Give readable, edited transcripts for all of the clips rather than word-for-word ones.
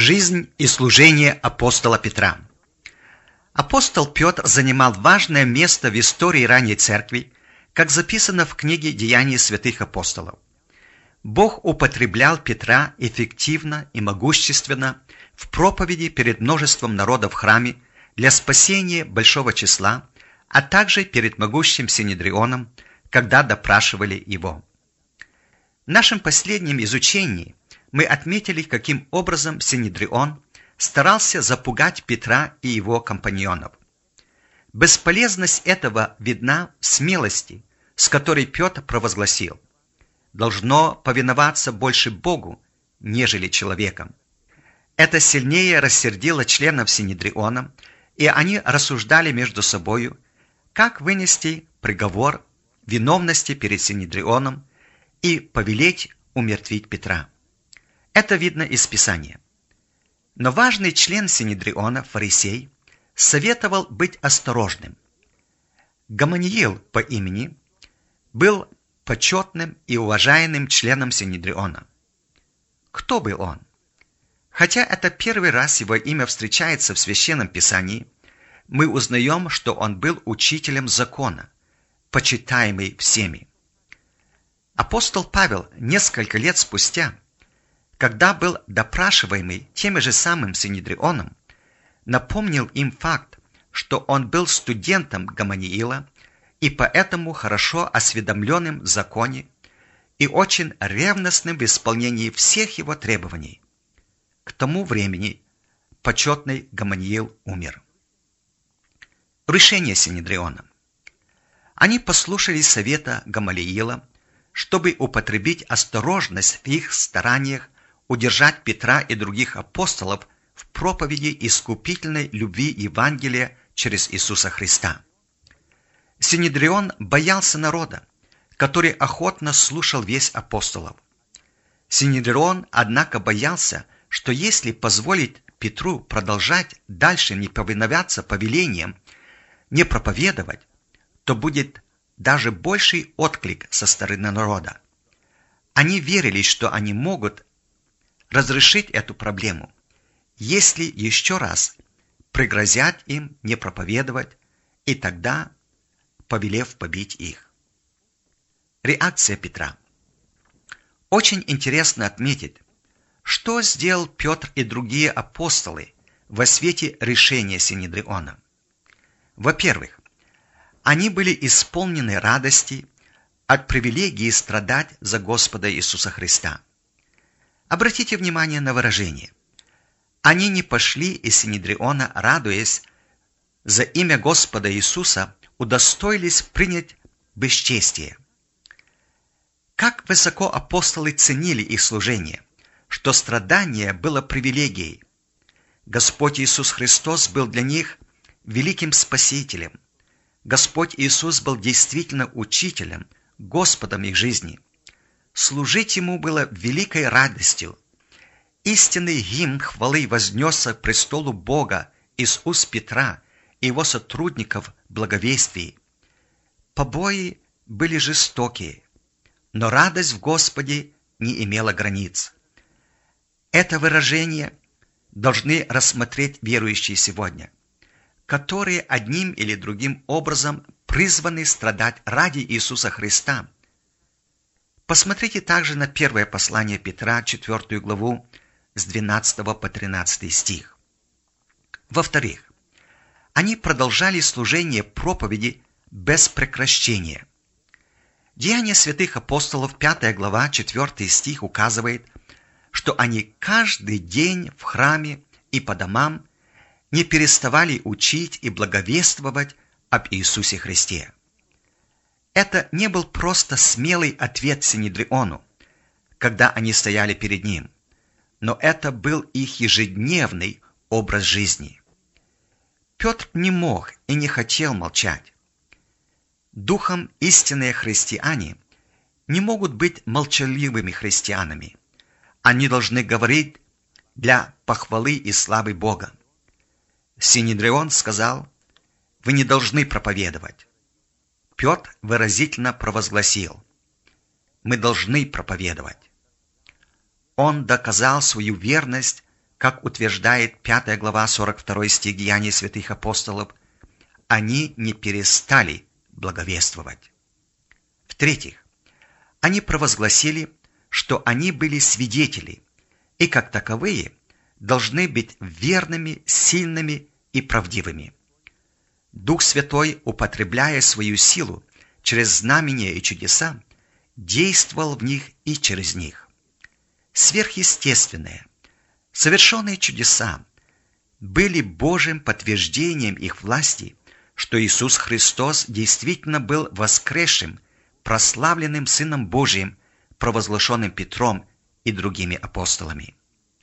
Жизнь и служение апостола Петра. Апостол Петр занимал важное место в истории ранней церкви, как записано в книге «Деяния святых апостолов». Бог употреблял Петра эффективно и могущественно в проповеди перед множеством народа в храме для спасения большого числа, а также перед могущим Синедрионом, когда допрашивали его. В нашем последнем изучении мы отметили, каким образом Синедрион старался запугать Петра и его компаньонов. Бесполезность этого видна в смелости, с которой Петр провозгласил: «Должно повиноваться больше Богу, нежели человеком». Это сильнее рассердило членов Синедриона, и они рассуждали между собою, как вынести приговор виновности перед Синедрионом и повелеть умертвить Петра. Это видно из Писания. Но важный член Синедриона, фарисей, советовал быть осторожным. Гамалиил по имени был почетным и уважаемым членом Синедриона. Кто был он? Хотя это первый раз его имя встречается в Священном Писании, мы узнаем, что он был учителем закона, почитаемый всеми. Апостол Павел несколько лет спустя, когда был допрашиваемый тем же самым Синедрионом, напомнил им факт, что он был студентом Гамалиила и поэтому хорошо осведомленным в законе и очень ревностным в исполнении всех его требований. К тому времени почетный Гамалиил умер. Решение Синедриона. Они послушались совета Гамалиила, чтобы употребить осторожность в их стараниях удержать Петра и других апостолов в проповеди искупительной любви Евангелия через Иисуса Христа. Синедрион боялся народа, который охотно слушал весть апостолов. Синедрион, однако, боялся, что если позволить Петру продолжать дальше не повиноваться повелениям, не проповедовать, то будет даже больший отклик со стороны народа. Они верили, что они могут разрешить эту проблему, если еще раз пригрозят им не проповедовать, и тогда повелев побить их. Реакция Петра. Очень интересно отметить, что сделал Петр и другие апостолы во свете решения Синедриона. Во-первых, они были исполнены радости от привилегии страдать за Господа Иисуса Христа. Обратите внимание на выражение. Они не пошли из Синедриона, радуясь, за имя Господа Иисуса удостоились принять бесчестие. Как высоко апостолы ценили их служение, что страдание было привилегией. Господь Иисус Христос был для них великим Спасителем. Господь Иисус был действительно учителем, Господом их жизни. Служить Ему было великой радостью. Истинный гимн хвалы вознесся к престолу Бога из уст Петра и его сотрудников в благовестии. Побои были жестокие, но радость в Господе не имела границ. Это выражение должны рассмотреть верующие сегодня, которые одним или другим образом призваны страдать ради Иисуса Христа. Посмотрите также на первое послание Петра, 4 главу, с 12 по 13 стих. Во-вторых, они продолжали служение проповеди без прекращения. Деяния святых апостолов, 5 глава, 4 стих указывает, что они каждый день в храме и по домам не переставали учить и благовествовать об Иисусе Христе. Это не был просто смелый ответ Синедриону, когда они стояли перед ним, но это был их ежедневный образ жизни. Петр не мог и не хотел молчать. Духом истинные христиане не могут быть молчаливыми христианами. Они должны говорить для похвалы и славы Бога. Синедрион сказал: «Вы не должны проповедовать». Петр выразительно провозгласил: «Мы должны проповедовать». Он доказал свою верность как утверждает 5 глава 42 стих Деяний святых апостолов, они не перестали благовествовать. В-третьих, они провозгласили, что они были свидетели, и как таковые должны быть верными, сильными и правдивыми. Дух Святой, употребляя свою силу через знамения и чудеса, действовал в них и через них. Сверхъестественные, совершенные чудеса были Божьим подтверждением их власти, что Иисус Христос действительно был воскресшим, прославленным Сыном Божиим, провозглашенным Петром и другими апостолами.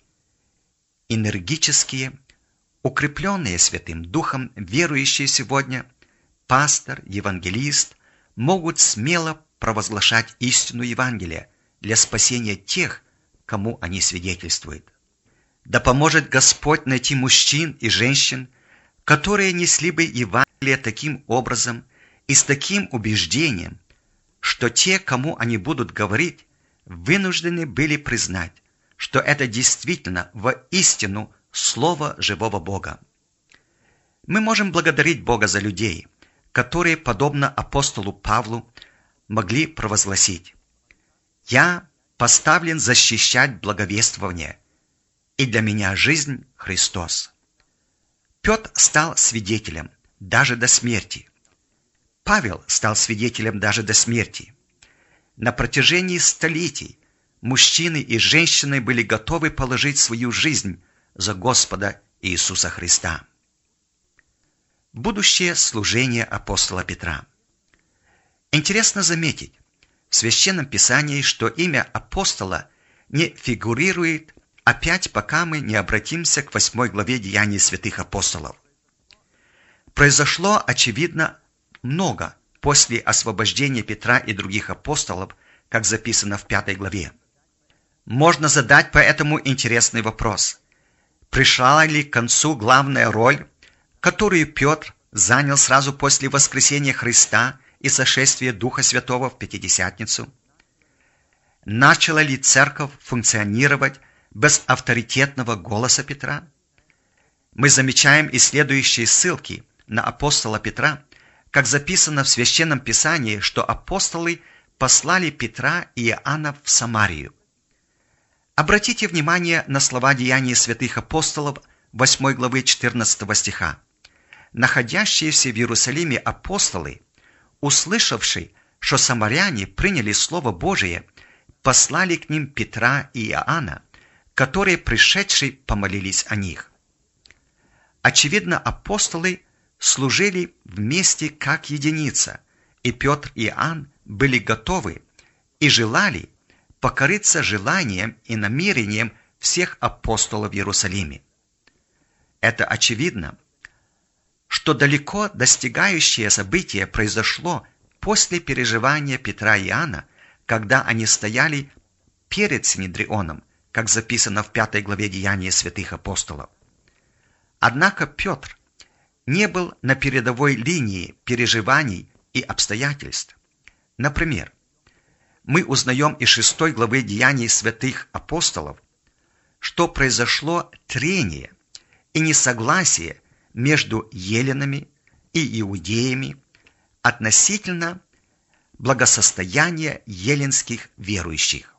Энергические, укрепленные Святым Духом верующие сегодня, пастор, евангелист, могут смело провозглашать истину Евангелия для спасения тех, кому они свидетельствуют. Да поможет Господь найти мужчин и женщин, которые несли бы Евангелие таким образом и с таким убеждением, что те, кому они будут говорить, вынуждены были признать, что это действительно воистину Слово живого Бога. Мы можем благодарить Бога за людей, которые, подобно апостолу Павлу, могли провозгласить: «Я поставлен защищать благовествование, и для меня жизнь Христос». Петр стал свидетелем даже до смерти. Павел стал свидетелем даже до смерти. На протяжении столетий мужчины и женщины были готовы положить свою жизнь за Господа Иисуса Христа. Будущее служение апостола Петра. Интересно заметить в Священном Писании, что имя апостола не фигурирует опять, пока мы не обратимся к 8 главе Деяний святых апостолов. Произошло, очевидно, много после освобождения Петра и других апостолов, как записано в 5 главе. Можно задать поэтому интересный вопрос: пришла ли к концу главная роль, которую Петр занял сразу после воскресения Христа и сошествия Духа Святого в Пятидесятницу? Начала ли церковь функционировать без авторитетного голоса Петра? Мы замечаем из следующей ссылки на апостола Петра, как записано в Священном Писании, что апостолы послали Петра и Иоанна в Самарию. Обратите внимание на слова Деяний святых апостолов 8 главы 14 стиха. Находящиеся в Иерусалиме апостолы, услышавшие, что самаряне приняли Слово Божие, послали к ним Петра и Иоанна, которые, пришедшие, помолились о них. Очевидно, апостолы служили вместе как единица, и Петр и Иоанн были готовы и желали покориться желаниям и намерениям всех апостолов в Иерусалиме. Это очевидно, что далеко достигающее событие произошло после переживания Петра и Иоанна, когда они стояли перед Синедрионом, как записано в 5 главе Деяний святых апостолов. Однако Петр не был на передовой линии переживаний и обстоятельств. Например, мы узнаем из 6 главы Деяний святых апостолов, что произошло трение и несогласие между еленами и иудеями относительно благосостояния еленских верующих.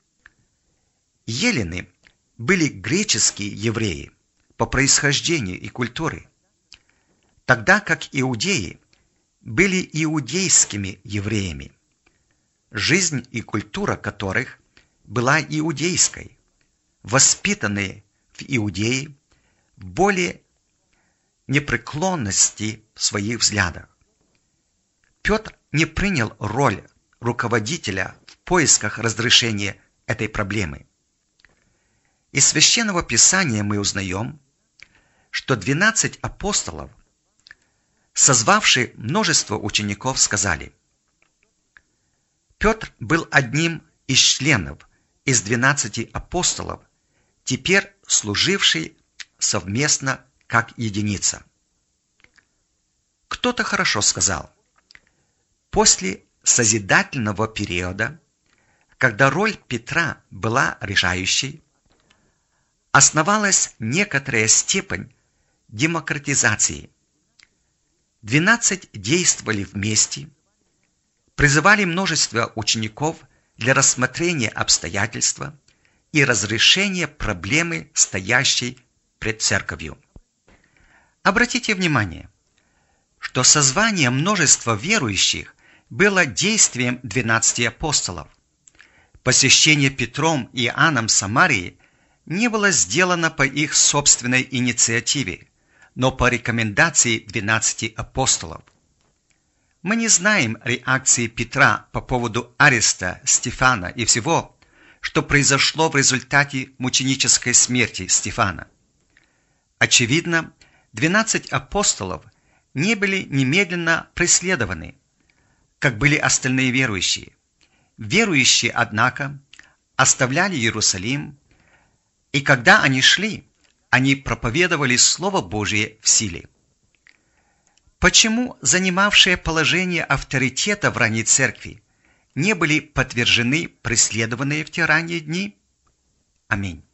Елены были греческие евреи по происхождению и культуре, тогда как иудеи были иудейскими евреями, жизнь и культура которых была иудейской, воспитанные в Иудее в более непреклонности в своих взглядах. Петр не принял роль руководителя в поисках разрешения этой проблемы. Из Священного Писания мы узнаем, что 12 апостолов, созвавшие множество учеников, сказали: Петр был одним из членов из 12 апостолов, теперь служивший совместно как единица. Кто-то хорошо сказал: после созидательного периода, когда роль Петра была решающей, основалась некоторая степень демократизации. 12 действовали вместе, призывали множество учеников для рассмотрения обстоятельства и разрешения проблемы, стоящей пред церковью. Обратите внимание, что созвание множества верующих было действием 12 апостолов. Посещение Петром и Иоанном Самарии не было сделано по их собственной инициативе, но по рекомендации 12 апостолов. Мы не знаем реакции Петра по поводу ареста Стефана и всего, что произошло в результате мученической смерти Стефана. Очевидно, 12 апостолов не были немедленно преследованы, как были остальные верующие. Верующие, однако, оставляли Иерусалим, и когда они шли, они проповедовали Слово Божие в силе. Почему занимавшие положение авторитета в ранней церкви не были подвержены преследованные в те ранние дни? Аминь.